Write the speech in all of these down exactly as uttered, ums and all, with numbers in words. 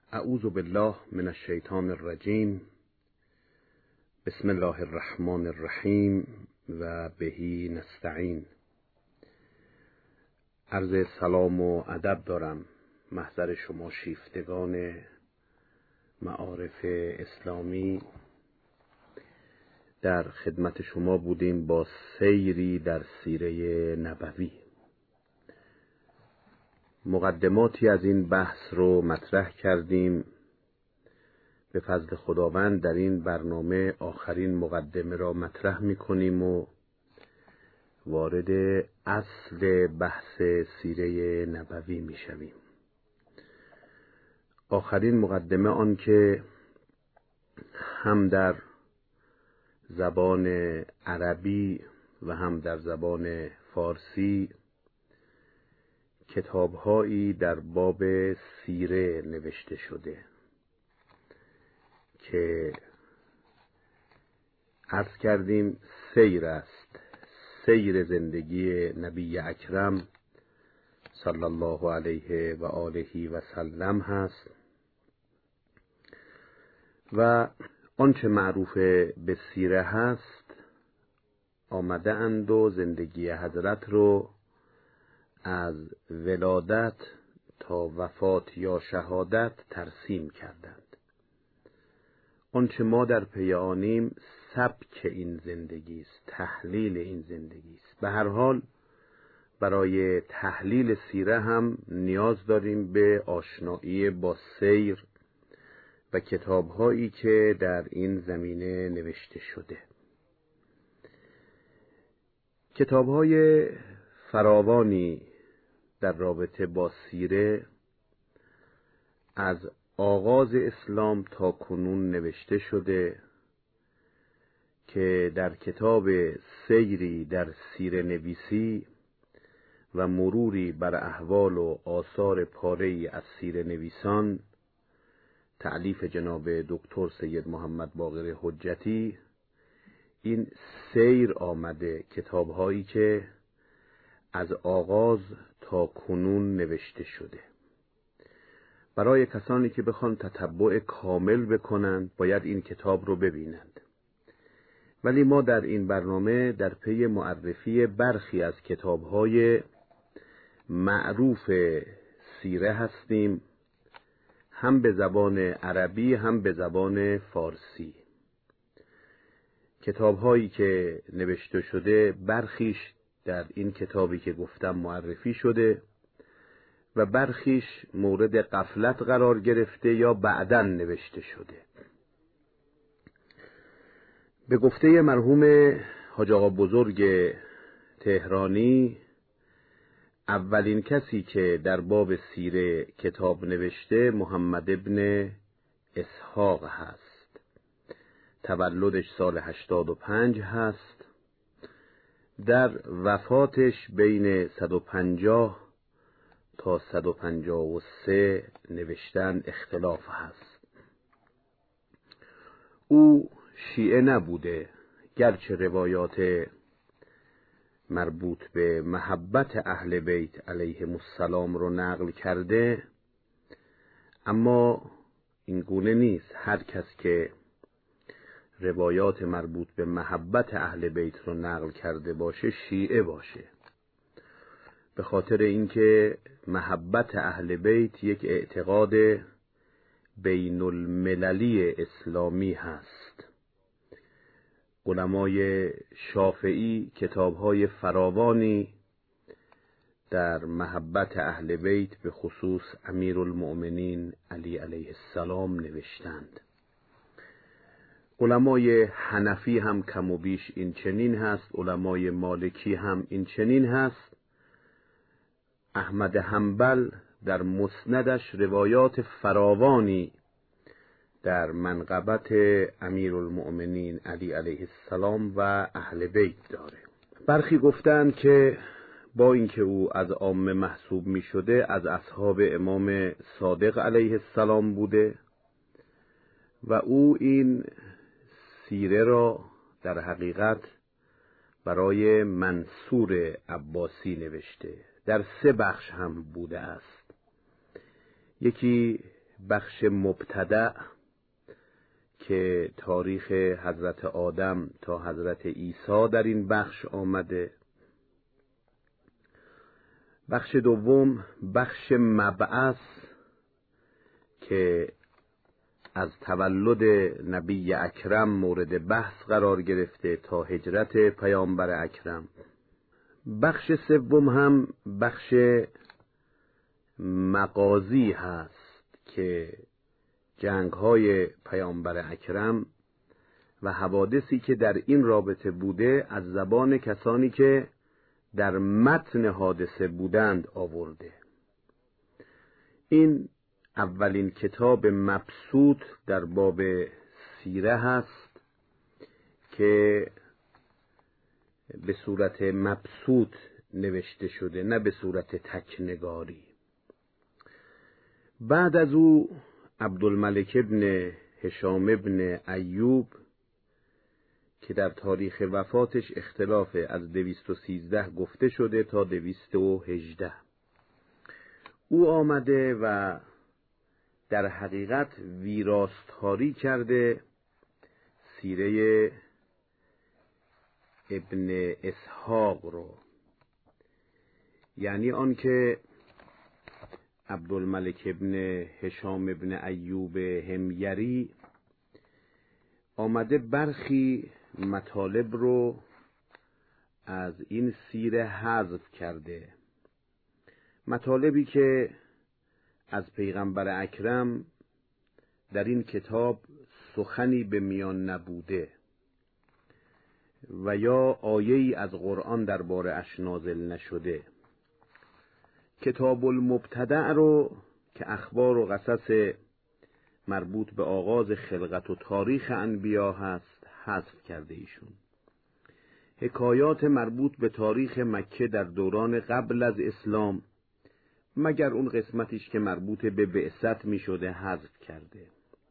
اعوذ بالله من الشیطان الرجیم. بسم الله الرحمن الرحیم و بهی نستعین. عرض سلام و ادب دارم محضر شما شیفتگان معارف اسلامی. در خدمت شما بودیم با سیری در سیره نبوی. مقدماتی از این بحث رو مطرح کردیم. به فضل خداوند در این برنامه آخرین مقدمه را مطرح می‌کنیم و وارد اصل بحث سیره نبوی می‌شویم. آخرین مقدمه آن که هم در زبان عربی و هم در زبان فارسی کتاب‌هایی در باب سیره نوشته شده که عرض کردیم سیر است، سیر زندگی نبی اکرم صلی الله علیه و آله و سلم هست و آنچه معروف به سیره هست آمده اند و زندگی حضرت رو از ولادت تا وفات یا شهادت ترسیم کردند. آنچه ما در پی آنیم سبک این زندگی است، تحلیل این زندگی است. به هر حال برای تحلیل سیره هم نیاز داریم به آشنایی با سیر و کتاب‌هایی که در این زمینه نوشته شده. کتاب‌های فراوانی در رابطه با سیره از آغاز اسلام تا کنون نوشته شده که در کتاب سیری در سیره نویسی و مروری بر احوال و آثار پاره‌ای از سیره نویسان تألیف جناب دکتر سید محمد باقر حجتی این سیر آمده، کتاب‌هایی که از آغاز تا کنون نوشته شده. برای کسانی که بخوان تتبع کامل بکنند باید این کتاب رو ببینند. ولی ما در این برنامه در پی معرفی برخی از کتاب‌های معروف سیره هستیم، هم به زبان عربی هم به زبان فارسی. کتاب‌هایی که نوشته شده برخیش در این کتابی که گفتم معرفی شده و برخیش مورد غفلت قرار گرفته یا بعداً نوشته شده. به گفته مرحوم حاج آقا بزرگ تهرانی اولین کسی که در باب سیره کتاب نوشته محمد ابن اسحاق هست. تولدش سال هشتاد و پنج هست. در وفاتش بین صد و پنجاه تا صد و پنجاه و سه نوشتن اختلاف هست. او شیعه نبوده، گرچه روایات مربوط به محبت اهل بیت علیهم السلام رو نقل کرده، اما این گونه نیست هر کس که روایات مربوط به محبت اهل بیت رو نقل کرده باشه شیعه باشه. به خاطر اینکه محبت اهل بیت یک اعتقاد بین المللی اسلامی هست. علمای شافعی کتاب‌های فراوانی در محبت اهل بیت به خصوص امیرالمؤمنین علی علیه السلام نوشتند. علمای حنفی هم کم و بیش این چنین هست، علمای مالکی هم این چنین هست. احمد حنبل در مسندش روایات فراوانی در منقبت امیرالمؤمنین علی علیه السلام و اهل بیت داره. برخی گفتند که با اینکه او از عامه محسوب می شده از اصحاب امام صادق علیه السلام بوده و او این سیره را در حقیقت برای منصور عباسی نوشته. در سه بخش هم بوده است. یکی بخش مبتدأ که تاریخ حضرت آدم تا حضرت عیسی در این بخش آمده. بخش دوم بخش مبعث که از تولد نبی اکرم مورد بحث قرار گرفته تا هجرت پیامبر اکرم. بخش سوم هم بخش مغازی هست که جنگ‌های پیامبر اکرم و حوادثی که در این رابطه بوده از زبان کسانی که در متن حادثه بودند آورده. این اولین کتاب مبسوط در باب سیره هست که به صورت مبسوط نوشته شده، نه به صورت تکنگاری. بعد از او عبدالملک ابن هشام ابن ایوب که در تاریخ وفاتش اختلاف از دویست و سیزده گفته شده تا دویست و هجده، او آمده و در حقیقت ویراستاری کرده سیره ابن اسحاق رو، یعنی آن که عبدالملک ابن هشام ابن ایوب همگری آمده برخی مطالب رو از این سیره حذف کرده، مطالبی که از پیغمبر اکرم در این کتاب سخنی به میان نبوده و یا آیه‌ای از قرآن درباره اش نازل نشده. کتاب المبتدع رو که اخبار و قصص مربوط به آغاز خلقت و تاریخ انبیا هست حذف کرده ایشون. حکایات مربوط به تاریخ مکه در دوران قبل از اسلام مگر اون قسمتیش که مربوط به بعثت می شده حذف کرده.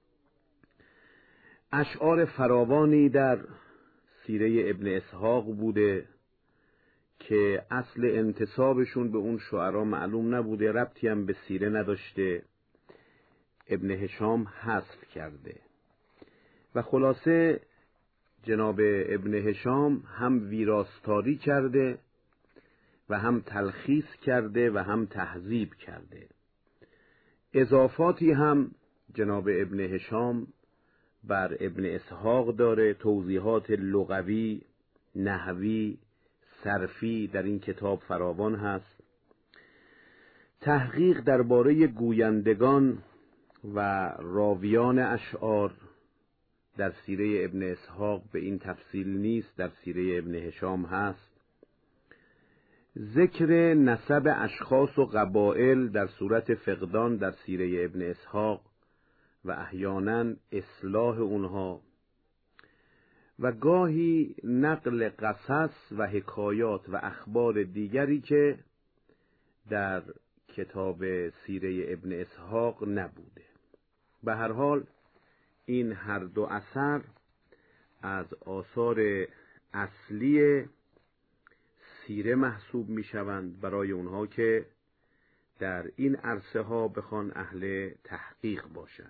اشعار فراوانی در سیره ابن اسحاق بوده که اصل انتسابشون به اون شعرا معلوم نبوده، ربطی هم به سیره نداشته، ابن هشام حذف کرده. و خلاصه جناب ابن هشام هم ویراستاری کرده و هم تلخیص کرده و هم تهذیب کرده. اضافاتی هم جناب ابن هشام بر ابن اسحاق داره، توضیحات لغوی، نحوی، صرفی در این کتاب فراوان هست. تحقیق درباره گویندگان و راویان اشعار در سیره ابن اسحاق به این تفصیل نیست، در سیره ابن هشام هست. ذکر نسب اشخاص و قبائل در صورت فقدان در سیره ابن اسحاق و احیانا اصلاح اونها و گاهی نقل قصص و حکایات و اخبار دیگری که در کتاب سیره ابن اسحاق نبوده. به هر حال این هر دو اثر از آثار اصلی سیره محسوب می شوند برای اونها که در این عرصه ها بخوان اهل تحقیق باشند.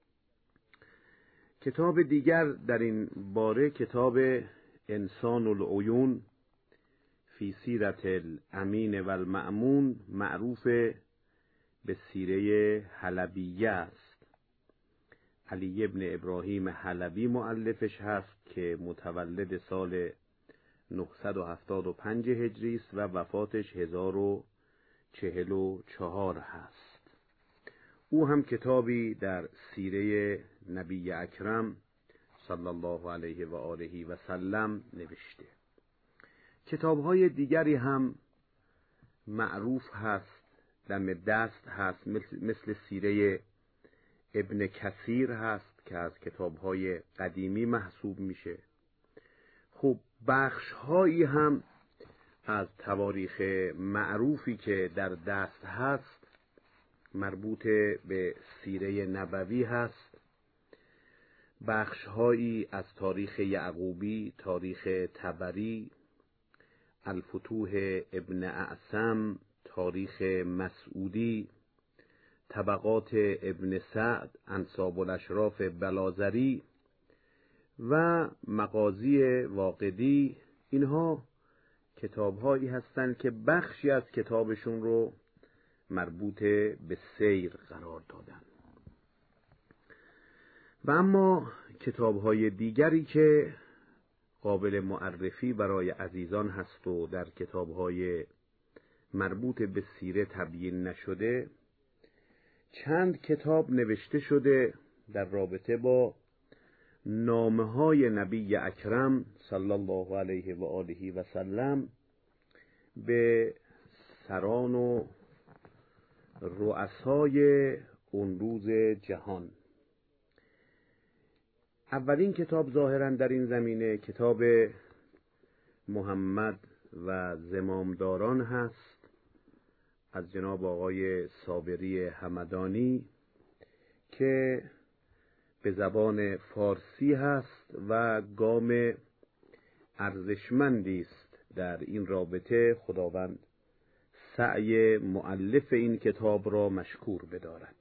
کتاب دیگر در این باره کتاب انسان العیون فی سیرت الامین و المأمون معروف به سیره حلبیه است. علی ابن ابراهیم حلبی مؤلفش هست که متولد سال نهصد و هفتاد و پنج هجری است و وفاتش هزار و چهل و چهار هست. او هم کتابی در سیره نبی اکرم صلی الله علیه و آله و سلم نوشته. کتاب‌های دیگری هم معروف هست، دم دست هست، مثل, مثل سیره ابن کثیر هست که از کتاب‌های قدیمی محسوب میشه. خب بخش‌هایی هم از تواریخ معروفی که در دست هست مربوط به سیره نبوی هست. بخش‌هایی از تاریخ یعقوبی، تاریخ طبری، الفتوح ابن اعصم، تاریخ مسعودی، طبقات ابن سعد، انساب الاشراف بلاذری و مغازی واقدی، اینها کتاب‌هایی هستند که بخشی از کتابشون رو مربوط به سیر قرار دادن. و اما کتاب‌های دیگری که قابل معرفی برای عزیزان هست و در کتاب‌های مربوط به سیره تبیین نشده، چند کتاب نوشته شده در رابطه با نامه‌های نبی اکرم صلی الله علیه و آله و سلم به سران و رؤسای اون روز جهان. اولین کتاب ظاهراً در این زمینه کتاب محمد و زمامداران هست از جناب آقای صابری همدانی که به زبان فارسی هست و گام ارزشمندی است در این رابطه. خداوند سعی مؤلف این کتاب را مشکور بدارد.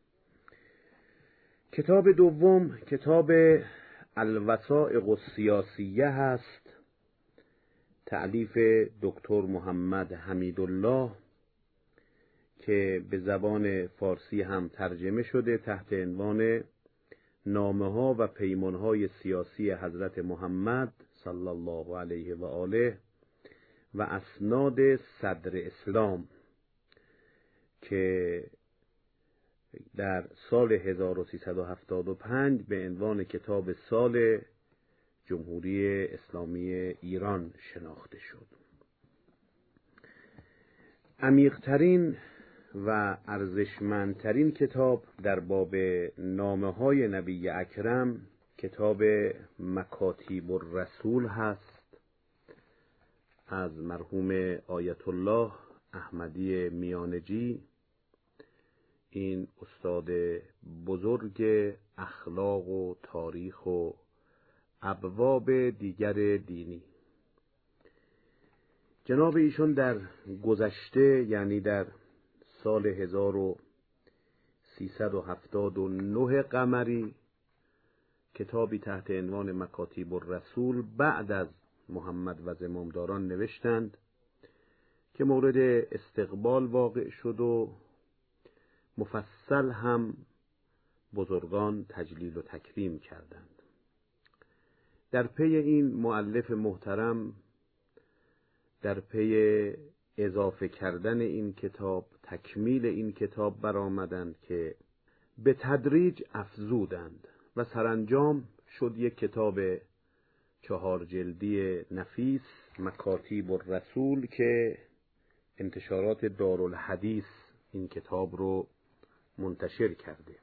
کتاب دوم کتاب الوثائق السیاسیه هست، تألیف دکتر محمد حمیدالله که به زبان فارسی هم ترجمه شده تحت عنوان نامه‌ها و پیمان‌های سیاسی حضرت محمد صلی الله علیه و آله و اسناد صدر اسلام، که در سال هزار و سیصد و هفتاد و پنج به عنوان کتاب سال جمهوری اسلامی ایران شناخته شد. عمیق‌ترین و ارزشمندترین کتاب در باب نامه‌های نبی اکرم کتاب مکاتیب الرسول هست از مرحوم آیت الله احمدی میانجی. این استاد بزرگ اخلاق و تاریخ و ابواب دیگر دینی، جناب ایشون در گذشته یعنی در سال هزار و سیصد و هفتاد و نه قمری کتابی تحت عنوان مکاتیب الرسول بعد از محمد و زمامداران نوشتند که مورد استقبال واقع شد و مفصل هم بزرگان تجلیل و تکریم کردند. در پی این مؤلف محترم در پی اضافه کردن این کتاب، تکمیل این کتاب برآمدند که به تدریج افزودند و سرانجام شد یک کتاب چهار جلدی نفیس مکاتیب الرسول که انتشارات دارالحدیث این کتاب رو منتشر کرده.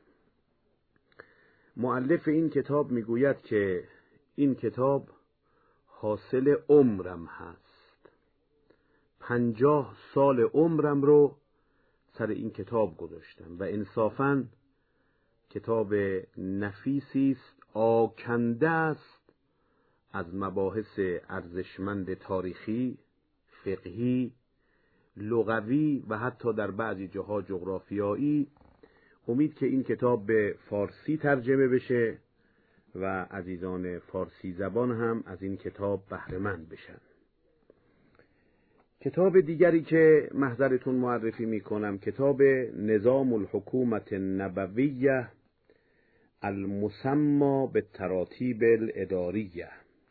مؤلف این کتاب میگوید که این کتاب حاصل عمرم هست، پنجاه سال عمرم رو سر این کتاب گذاشتم و انصافاً کتاب نفیسی است، آکنده است از مباحث ارزشمند تاریخی، فقهی، لغوی و حتی در بعضی جاها جغرافیایی. امید که این کتاب به فارسی ترجمه بشه و عزیزان فارسی زبان هم از این کتاب بهره مند بشن. کتاب دیگری که محضرتون معرفی میکنم کتاب نظام الحکومت النبویه المسمى بالتراتیب الاداریه.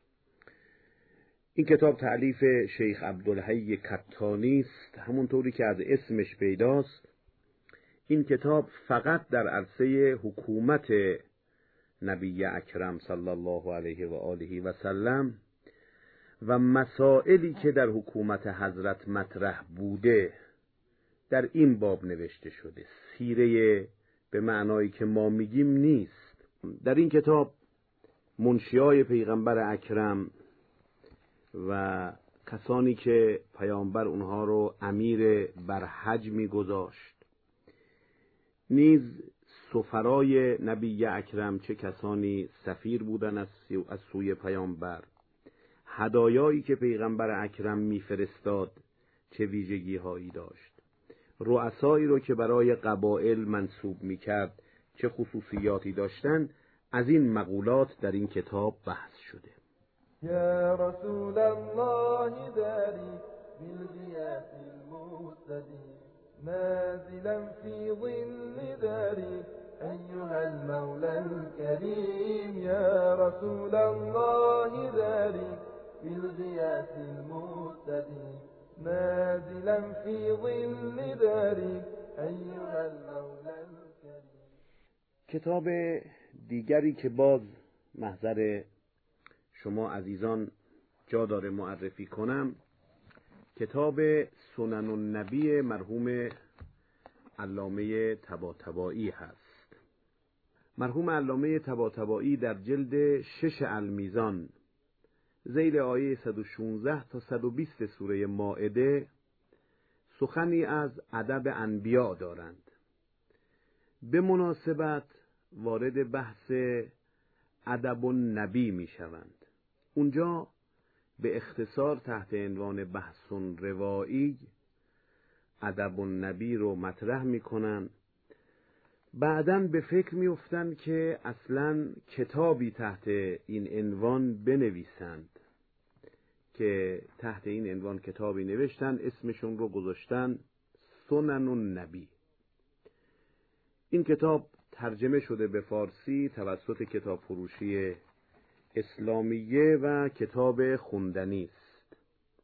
این کتاب تألیف شیخ عبدالحی کتانی است، همونطوری که از اسمش پیداست. این کتاب فقط در عرصه حکومت نبی اکرم صلی الله علیه و آله و سلم و مسائلی که در حکومت حضرت مطرح بوده در این باب نوشته شده. سیره به معنایی که ما میگیم نیست. در این کتاب منشیای پیغمبر اکرم و کسانی که پیامبر اونها رو امیر بر حج میگذاشت، نیز سفرای نبی اکرم چه کسانی سفیر بودن از سوی پیامبر، هدایایی که پیغمبر اکرم میفرستاد چه ویژگی هایی داشت رؤسایی رو که برای قبایل منصوب میکرد چه خصوصیاتی داشتن، از این مقولات در این کتاب بحث شده. یا رسول الله داری بالغیاث المهتدی نازلا فی ظل داری ایها المولى الكریم یا رسول الله داری بالغیاث المهتدی نازلا فی ظل داری ایها المولى الكریم. کتاب دیگری که باز محضر شما عزیزان جا داره معرفی کنم، کتاب سنن النبی مرحوم علامه طباطبایی هست. مرحوم علامه طباطبایی در جلد شش المیزان زیر آیه صد و شانزده تا صد و بیست سوره مائده سخنی از ادب انبیا دارند. به مناسبت وارد بحث ادب النبی می شوند. اونجا به اختصار تحت عنوان بحث روایی ادب النبی رو مطرح می کنن. بعداً به فکر می افتن که اصلاً کتابی تحت این عنوان بنویسند، که تحت این عنوان کتابی نوشتن، اسمشون رو گذاشتن سنن النبی. این کتاب ترجمه شده به فارسی توسط کتاب فروشی اسلامیه و کتاب خوندنی است.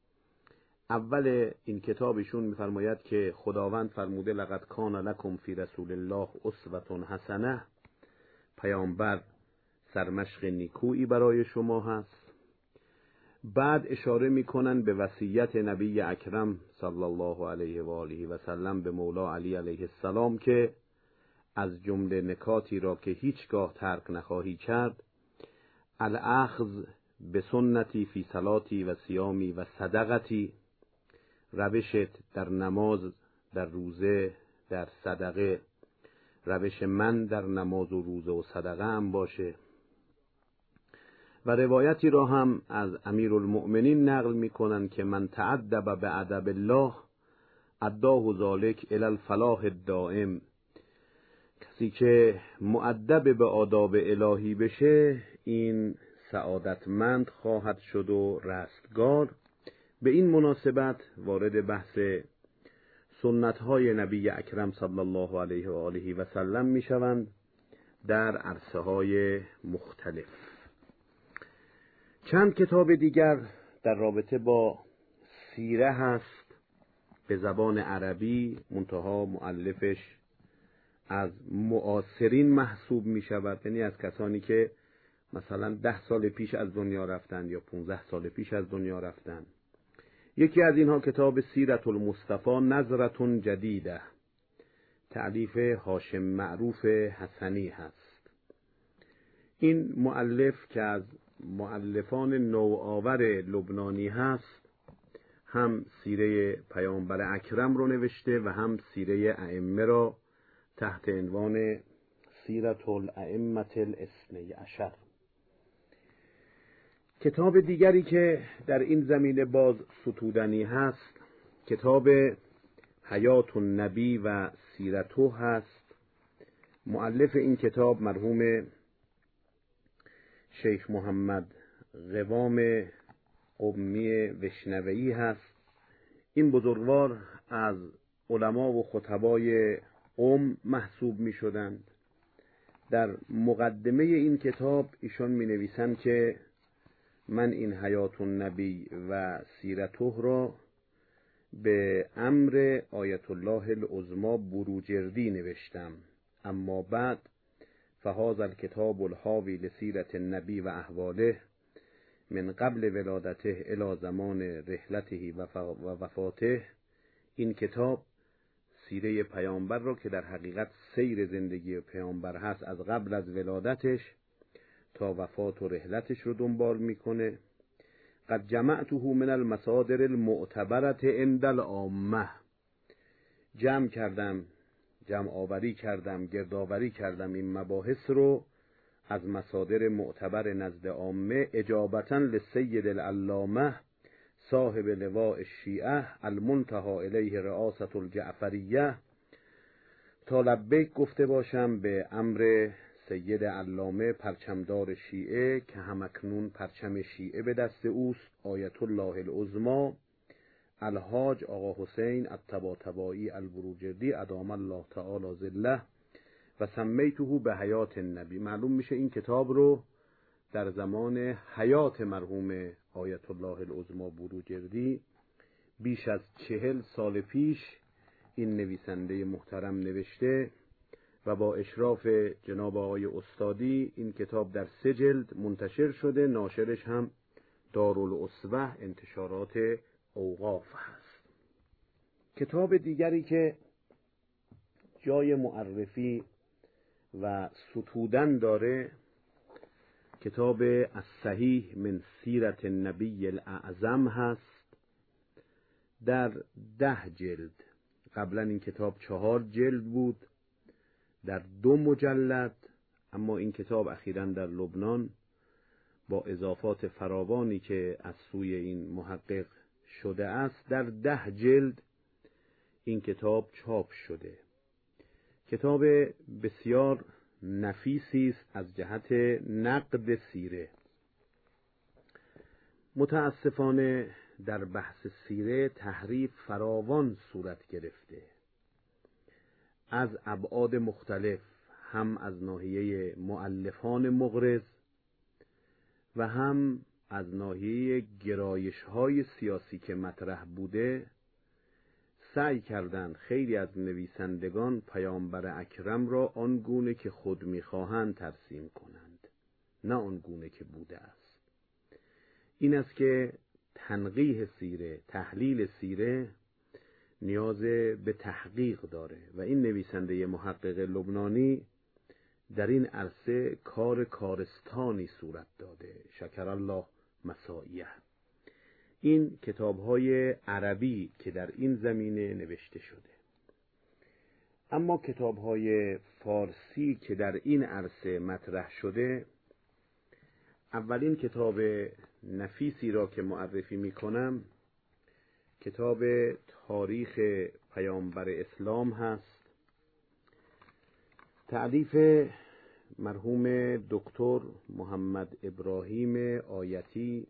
اول این کتابشون می‌فرماید که خداوند فرموده لقد کان لکم فی رسول الله اسوة حسنه، پیامبر سرمشق نیکویی برای شما هست. بعد اشاره میکنن به وصیت نبی اکرم صلی الله علیه و آله و سلم به مولا علی علیه السلام که از جمله نکاتی را که هیچگاه ترک نخواهی کرد، الاخذ به سنتی فی صلاتی و صیامی و صدقتی، روشت در نماز، در روزه، در صدقه، روش من در نماز و روزه و صدقه هم باشه. و روایتی را هم از امیرالمؤمنین نقل میکنن که من تعدب به ادب الله اداه ذلک الی الفلاح الدائم، کسی که مؤدب به آداب الهی بشه این سعادتمند خواهد شد و رستگار. به این مناسبت وارد بحث سنت‌های نبی اکرم صلی الله علیه و آله و سلم میشوند در عرصه‌های مختلف. چند کتاب دیگر در رابطه با سیره هست به زبان عربی، منتها مؤلفش از معاصرین محسوب می شود، یعنی از کسانی که مثلا ده سال پیش از دنیا رفتن یا پونزده سال پیش از دنیا رفتن. یکی از اینها کتاب سیرت المصطفی نظرة جدیده، تألیف هاشم معروف حسنی هست. این مؤلف که از مؤلفان نوآور لبنانی هست، هم سیره پیامبر اکرم رو نوشته و هم سیره ائمه را تحت عنوان سیرت الائمه الاثنی عشر. کتاب دیگری که در این زمینه باز ستودنی هست کتاب حیات النبی و سیرته هست. مؤلف این کتاب مرحوم شیخ محمد قوام قمی وشنوی هست. این بزرگوار از علما و خطبای قم محسوب می شدند. در مقدمه این کتاب ایشان می نویسند که من این حیات النبی و سیرته را به امر آیت الله العظمی بروجردی نوشتم، اما بعد فهذا الکتاب الحاوی لسیرت النبی و احواله من قبل ولادته الی زمان رحلته و وفاته. این کتاب سیره پیامبر را که در حقیقت سیر زندگی پیامبر هست از قبل از ولادتش تا وفات و رحلتش رو دنبال میکنه. قد جمعته من المصادر المعتبرة عند العامه، جمع کردم، جمع آوری کردم، گردآوری کردم این مباحث رو از مصادر معتبر نزد عامه، اجابتا للسید العلامه صاحب لواء الشیعه المنتهى الیه رئاسة الجعفریه، تا لبیک گفته باشم به امر سید علامه پرچمدار شیعه که همکنون پرچم شیعه به دست اوست، آیت الله العظمی الحاج آقا حسین الطباطبایی البروجردی ادام الله تعالی ظله و سمیته به حیات النبی. معلوم میشه این کتاب رو در زمان حیات مرحوم آیت الله العظمی بروجردی بیش از چهل سال پیش این نویسنده محترم نوشته و با اشراف جناب آقای استادی این کتاب در سه جلد منتشر شده. ناشرش هم دارالاسوه انتشارات اوقاف هست. کتاب دیگری که جای معرفی و ستودن داره کتاب الصحیح من سیرت النبی الاعظم هست در ده جلد. قبلا این کتاب چهار جلد بود در دو مجلد، اما این کتاب اخیراً در لبنان با اضافات فراوانی که از سوی این محقق شده است در ده جلد این کتاب چاپ شده. کتاب بسیار نفیسی است از جهت نقد سیره. متاسفانه در بحث سیره تحریف فراوان صورت گرفته از ابعاد مختلف، هم از ناحیه مؤلفان مغرض و هم از ناحیه گرایش‌های سیاسی که مطرح بوده. سعی کردند خیلی از نویسندگان پیامبر اکرم را آنگونه که خود می‌خواهند ترسیم کنند، نه آنگونه که بوده است. این است که تنقیح سیره، تحلیل سیره نیاز به تحقیق داره و این نویسنده محقق لبنانی در این عرصه کار کارستانی صورت داده، شکر الله مساعیه. این کتاب‌های عربی که در این زمینه نوشته شده، اما کتاب‌های فارسی که در این عرصه مطرح شده، اولین کتاب نفیسی را که معرفی می‌کنم کتاب تاریخ پیامبر اسلام هست، تألیف مرحوم دکتر محمد ابراهیم آیتی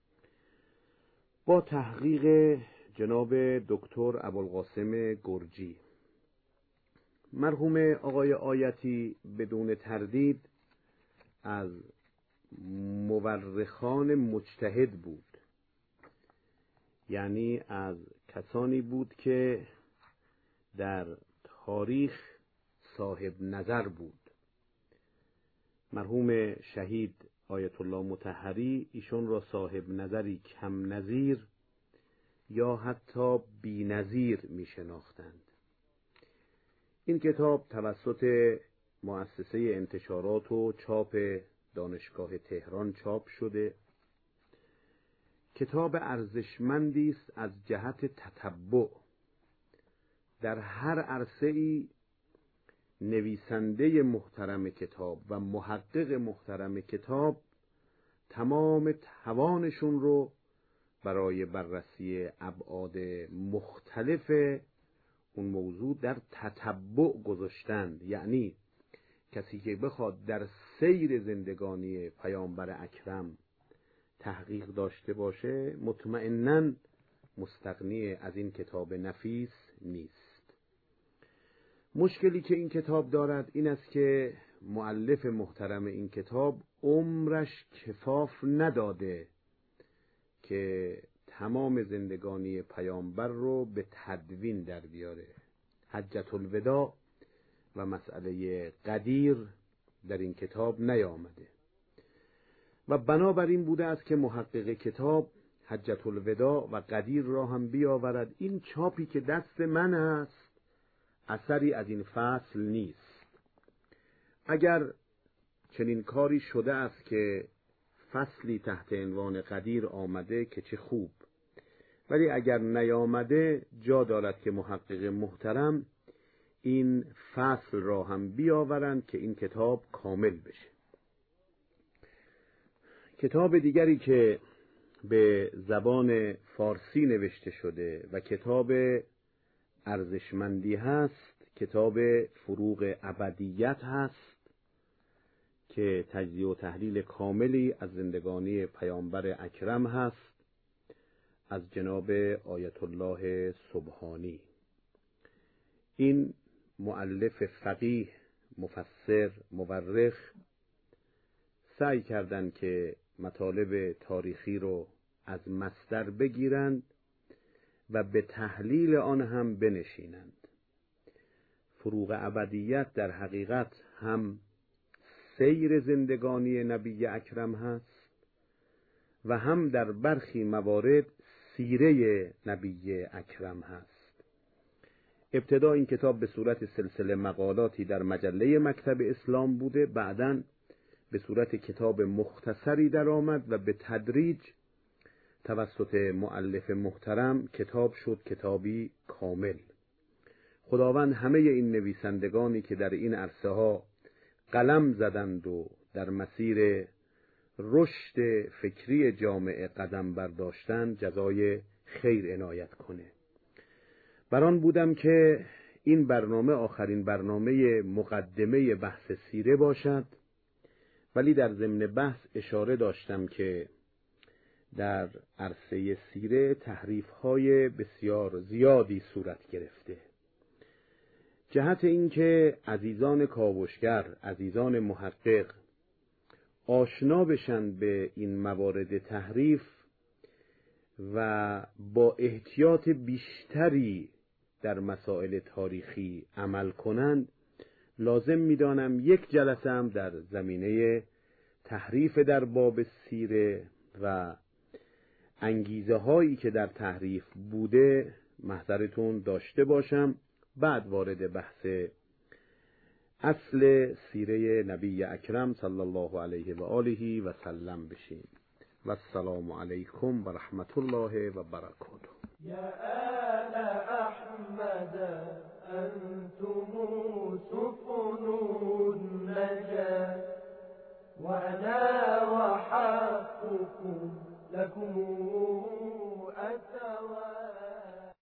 با تحقیق جناب دکتر ابوالقاسم گرجی. مرحوم آقای آیتی بدون تردید از مورخان مجتهد بود، یعنی از کسانی بود که در تاریخ صاحب نظر بود. مرحوم شهید آیت الله مطهری ایشون را صاحب نظری کم نظیر یا حتی بی نظیر می شناختند. این کتاب توسط مؤسسه انتشارات و چاپ دانشگاه تهران چاپ شده. کتاب ارزشمندی است از جهت تتبع. در هر عرصه‌ای نویسنده محترم کتاب و محقق محترم کتاب تمام توانشون رو برای بررسی ابعاد مختلف اون موضوع در تتبع گذاشتند. یعنی کسی که بخواد در سیر زندگانی پیامبر اکرم تحقیق داشته باشه مطمئناً مستغنی از این کتاب نفیس نیست. مشکلی که این کتاب دارد این است که مؤلف محترم این کتاب عمرش کفاف نداده که تمام زندگانی پیامبر رو به تدوین در بیاره. حجة الوداع و مسئله غدیر در این کتاب نیامده و بنابراین بوده است که محقق کتاب حجة الوداع و غدیر را هم بیاورد. این چاپی که دست من است اثری از این فصل نیست. اگر چنین کاری شده است که فصلی تحت عنوان غدیر آمده که چه خوب، ولی اگر نیامده جا دارد که محقق محترم این فصل را هم بیاورند که این کتاب کامل بشه. کتاب دیگری که به زبان فارسی نوشته شده و کتاب ارزشمندی هست، کتاب فروغ ابدیت هست که تجزیه و تحلیل کاملی از زندگانی پیامبر اکرم هست از جناب آیت الله سبحانی. این مؤلف فقیه، مفسر، مورخ سعی کردند که مطالب تاریخی رو از مصدر بگیرند و به تحلیل آن هم بنشینند. فروغ ابدیت در حقیقت هم سیر زندگانی نبی اکرم هست و هم در برخی موارد سیره نبی اکرم هست. ابتدا این کتاب به صورت سلسله مقالاتی در مجله مکتب اسلام بوده، بعداً به صورت کتاب مختصری در آمد و به تدریج توسط مؤلف محترم کتاب شد کتابی کامل. خداوند همه این نویسندگانی که در این عرصه ها قلم زدند و در مسیر رشد فکری جامعه قدم برداشتند جزای خیر عنایت کنه. بران بودم که این برنامه آخرین برنامه مقدمه بحث سیره باشد، ولی در ضمن بحث اشاره داشتم که در عرصه سیره تحریف‌های بسیار زیادی صورت گرفته. جهت اینکه عزیزان کاوشگر، عزیزان محقق آشنا بشن به این موارد تحریف و با احتیاط بیشتری در مسائل تاریخی عمل کنند، لازم می‌دانم یک جلسه هم در زمینه تحریف در باب سیره و انگیزه هایی که در تحریف بوده محضرتون داشته باشم، بعد وارد بحث اصل سیره نبی اکرم صلی الله علیه و آله و سلم بشیم. و السلام علیکم و رحمت الله و برکاته. یا آل احمد انتم سفن النجاة وانا وحقكم لكم أتى